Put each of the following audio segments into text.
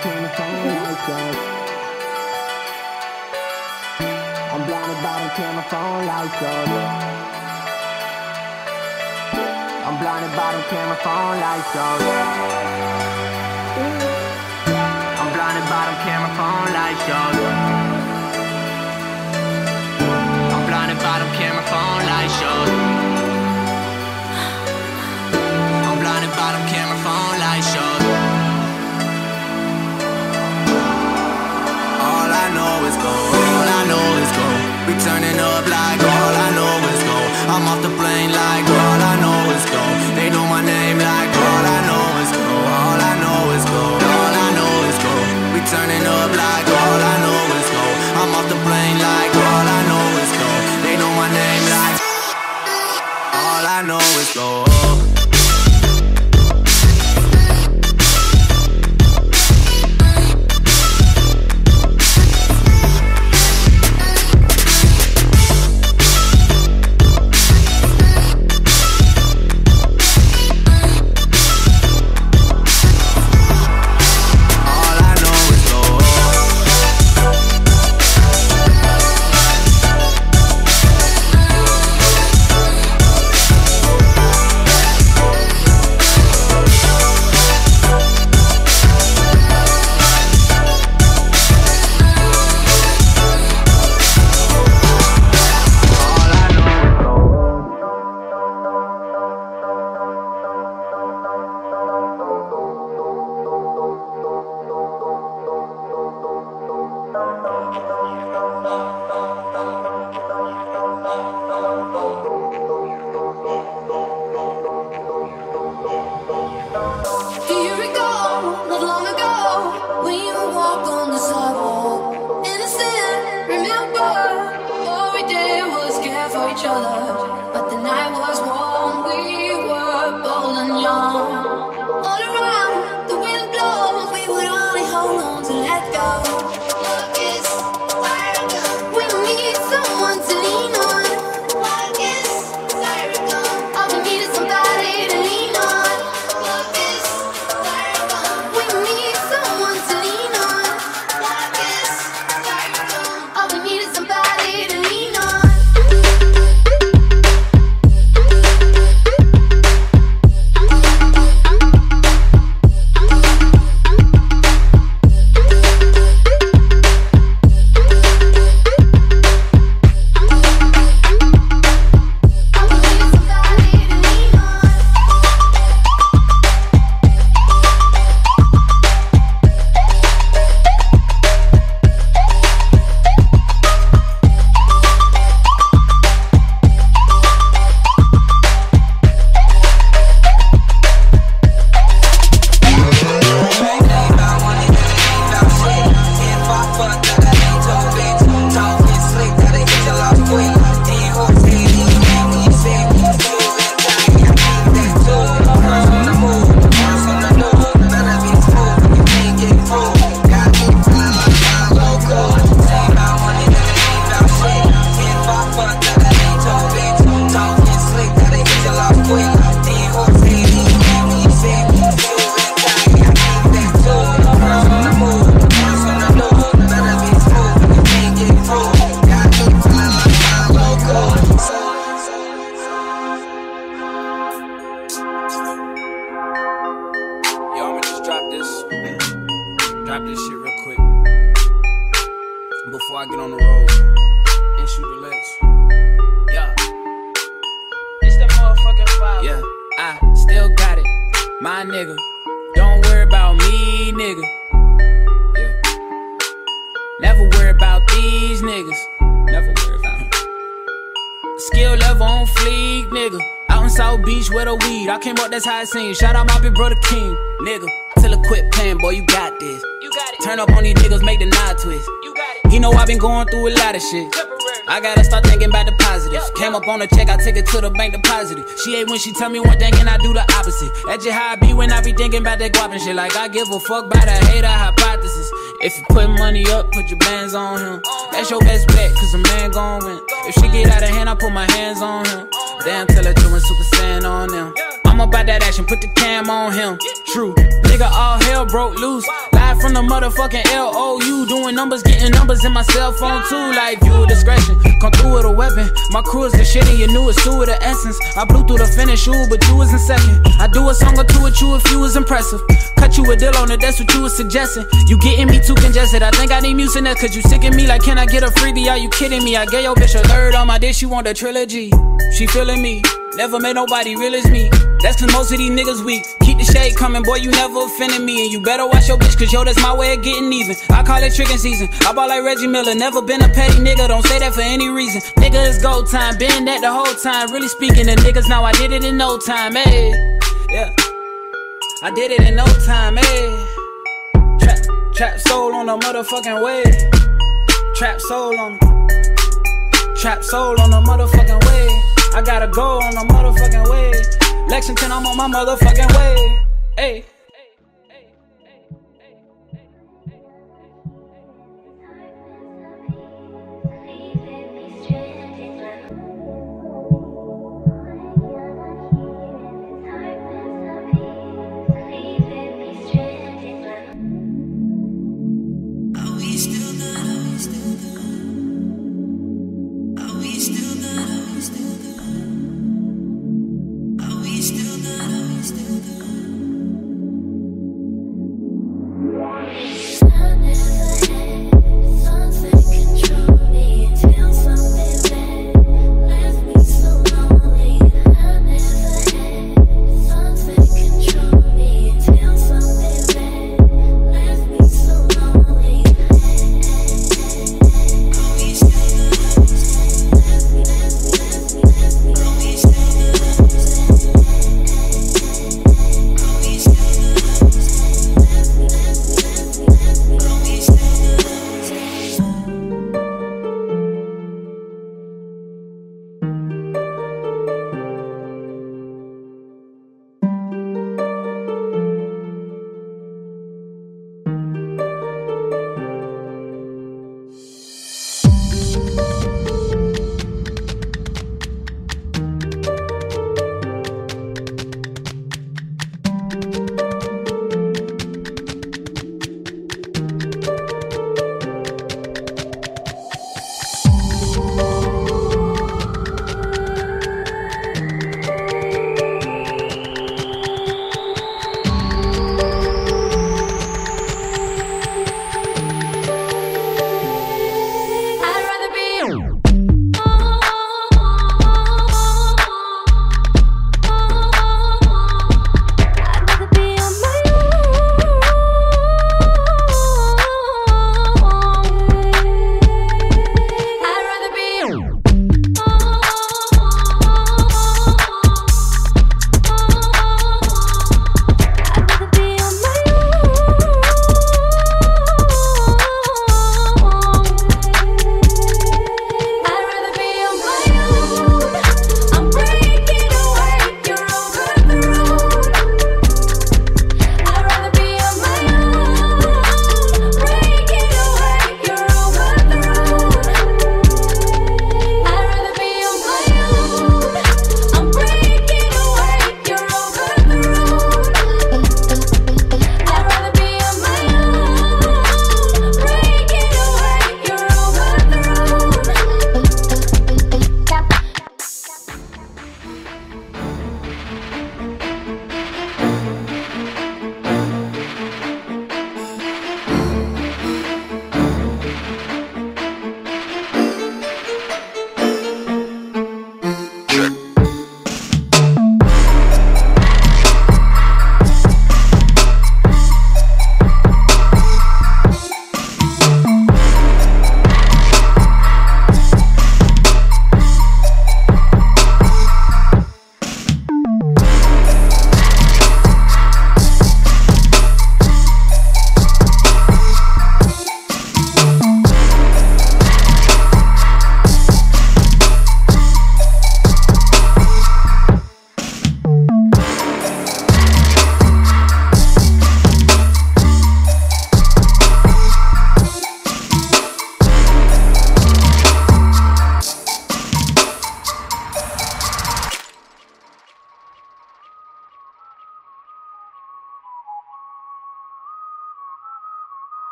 camera phone lights up. I'm blinded by the camera phone lights up. I'm blinded by the camera phone lights up. I'm blinded by the camera phone lights up. I'm blinded by the camera phone lights up. I'm blinded by the camera phone lights up. All I know is go, all I know is go. We turning up like all I know is go. I'm off the plane like all I know is go. They know my name like all I know is go. All I know is go, all I know is go. We turning up like all I know is go. I'm off the plane like all I know is go. They know my name like all I know is go. That's how I seen. Shout out my big brother King, nigga. Till I quit playing, boy, you got this. You got it. Turn up on these niggas, make the nod twist. You got it. He know I been going through a lot of shit. I gotta start thinking about the positives. Came up on a check, I take it to the bank deposited. She hate when she tell me one thing and I do the opposite. That's just how I be when I be thinking about that guap and shit. Like I give a fuck about a hater hypothesis. If you put money up, put your bands on him. That's your best bet, cause a man gon' win. If she get out of hand, I put my hands on him. Damn, tell her doing Super Saiyan on them. I'm about that action, put the cam on him. True, nigga nigga, all hell broke loose. Live from the motherfucking LOU. Doing numbers, getting numbers in my cell phone too. Like viewer discretion, come through with a weapon. My crew is the shit and you knew it's two with the essence. I blew through the finish, you, but you was in second. I do a song or two with you if you was impressive. Cut you a deal on it, that's what you was suggesting. You getting me too congested, I think I need music next. Cause you sickin' me like, can I get a freebie? Are you kidding me? I gave your bitch a third on my dish, she want a trilogy. She feeling me, never met nobody real as me. That's cause most of these niggas weak. Keep the shade coming, boy, you never offended me. And you better watch your bitch, cause yo, that's my way of getting even. I call it tricking season, I ball like Reggie Miller. Never been a petty nigga, don't say that for any reason. Nigga, it's go time, been that the whole time. Really speaking to niggas, now I did it in no time, ayy. Yeah, I did it in no time, ayy. Trap soul on the motherfucking way. Trap soul on the motherfucking way. I gotta go on the motherfucking way. Lexington, I'm on my motherfucking way. Ayy.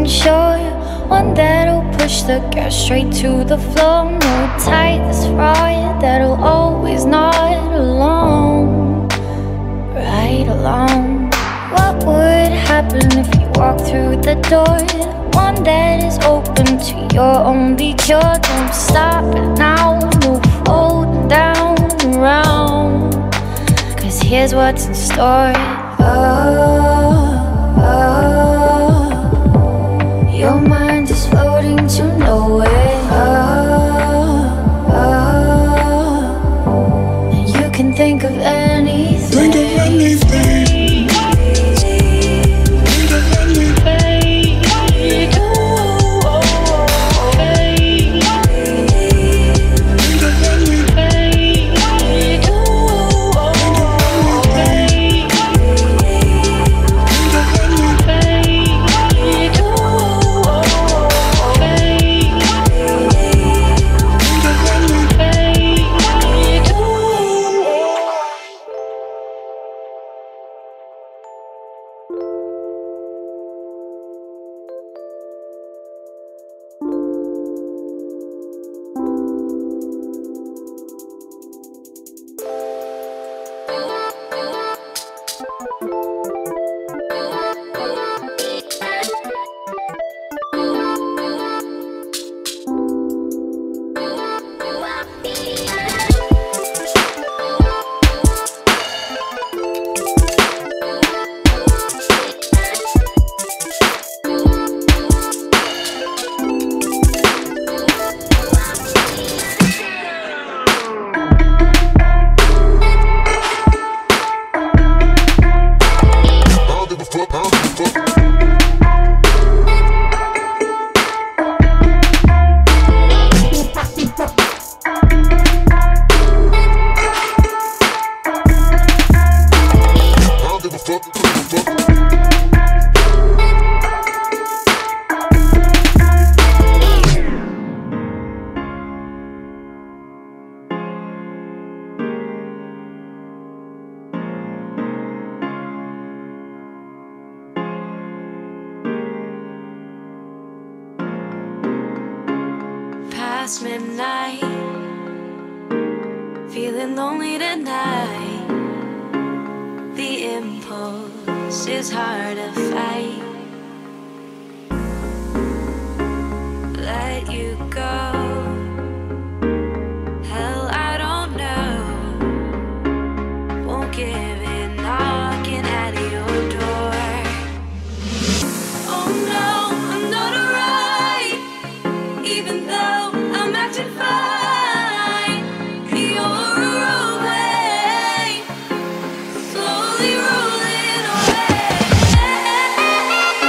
unsure, one that'll push the gas straight to the floor. No tight that's right, that'll always nod along, right along. What would happen if you walk through the door? One that is open to your only cure. Don't stop it now, no folding down around, 'cause here's what's in store. Your mind is floating to nowhere. And you can think of anything. Think of anything. Past midnight, feeling lonely tonight. The impulse is hard to fight. Let you go. Hell, I don't know. Won't give in, knocking at your door. Oh no, I'm not alright, even though I'm acting fine. You're away, slowly rolling away.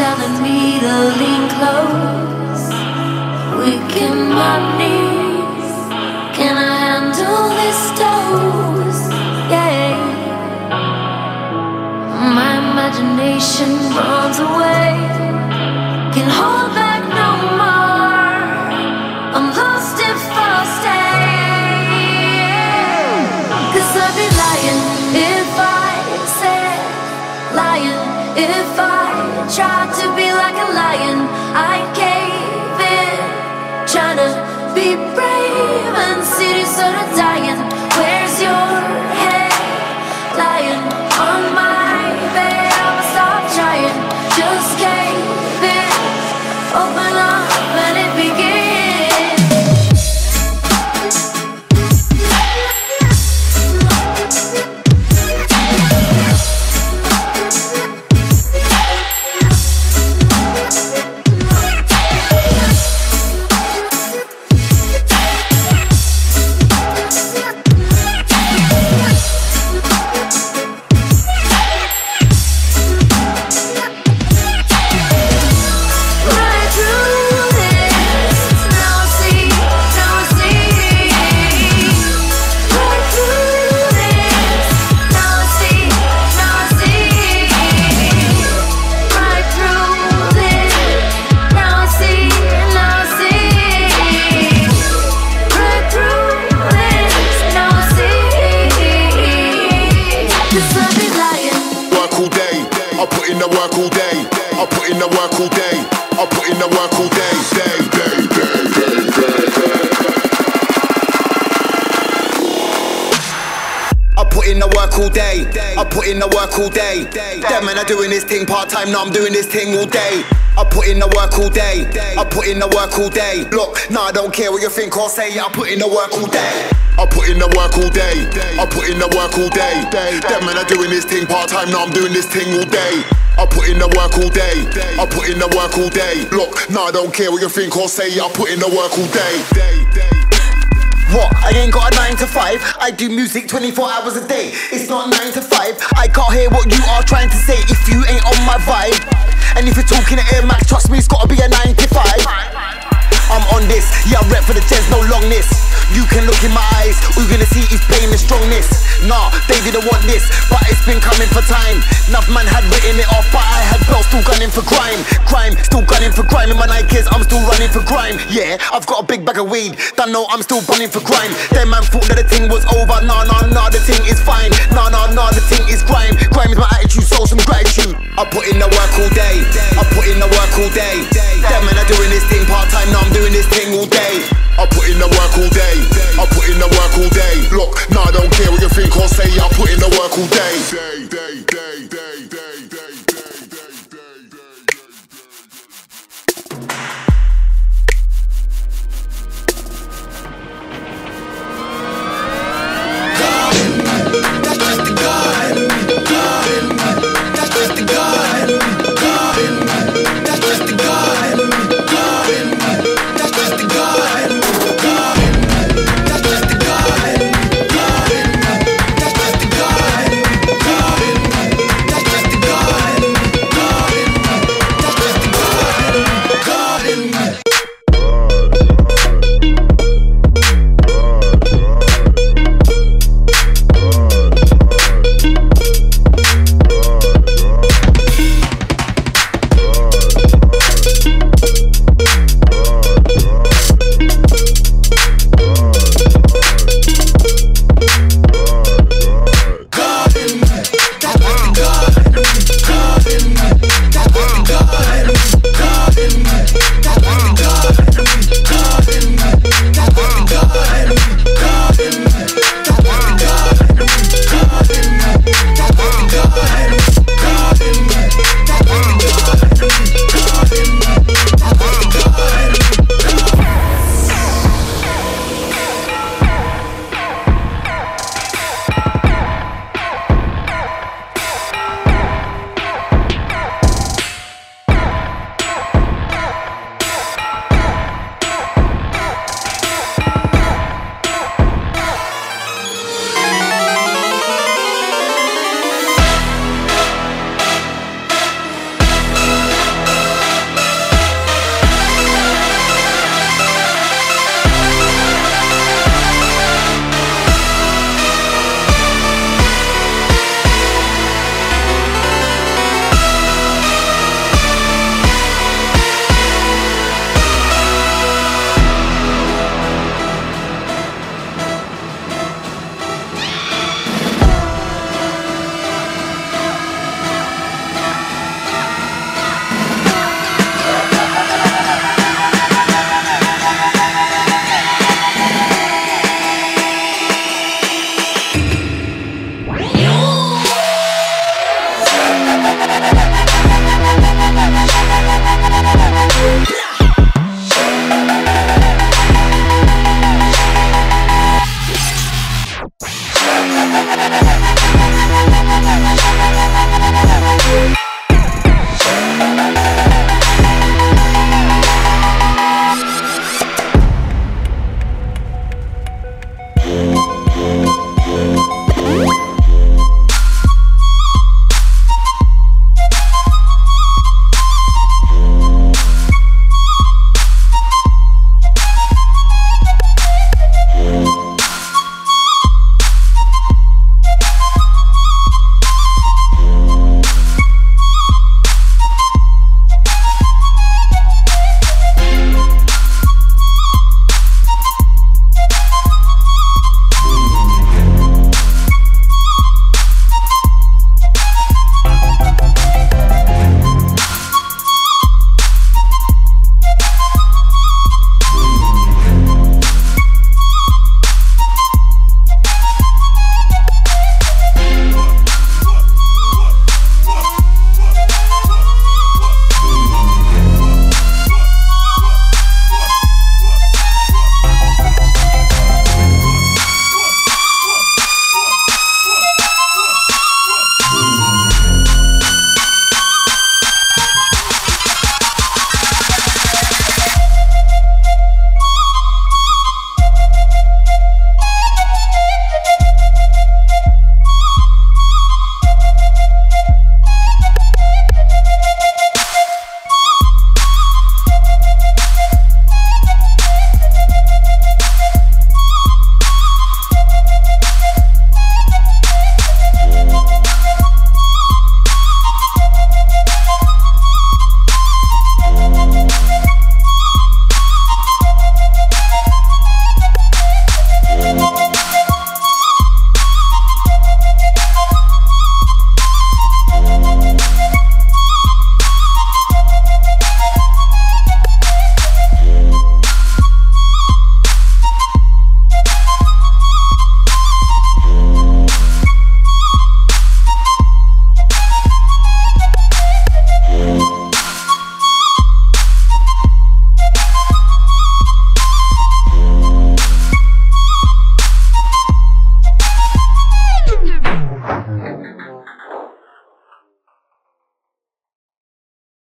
telling me to lean close. Weak in my knees. Can I handle this dose? Yeah. My imagination runs away. Can hold back no more. I'm lost if I stay. 'Cause I'd be lying if I said, lying if I tried to be like a lion. I cave in, trying to be brave and city sort of dying. Where's your head? Lying on my bed. I'ma stop trying, just cave in, open up and it begins. I put in the work all day. Them men are doing this thing part-time, now I'm doing this thing all day. I put in the work all day. I put in the work all day. Look, nah, I don't care what you think or say. I put in the work all day. I put in the work all day. I put in the work all day. Them men are doing this thing part-time, now I'm doing this thing all day. I put in the work all day. I put in the work all day. Look, nah, I don't care what you think or say. I put in the work all day. What? I ain't got a 9 to 5. I do music 24 hours a day. It's not 9 to 5. I can't hear what you are trying to say if you ain't on my vibe. And if you're talking to Air Max, trust me, it's gotta be a 95. I'm on this, yeah, I rep for the gents, no longness. You can look in my eyes, all you're gonna see is pain and strongness. Nah, they didn't want this, but it's been coming for time. Enough man had written it off, but I had belts still gunning for grime. Grime, still gunning for grime. In my Nikes, I'm still running for grime. Yeah, I've got a big bag of weed, don't know I'm still bunning for grime. Them man thought that the thing was over, nah, the thing is fine. Nah, the thing is grime. Grime is my attitude, so some gratitude. I put in the work all day, I put in the work all day. Them men are doing this thing part-time, now I'm doing this thing all day. I put in the work all day. I put in the work all day. Look, nah, I don't care what you think or say. I put in the work all day.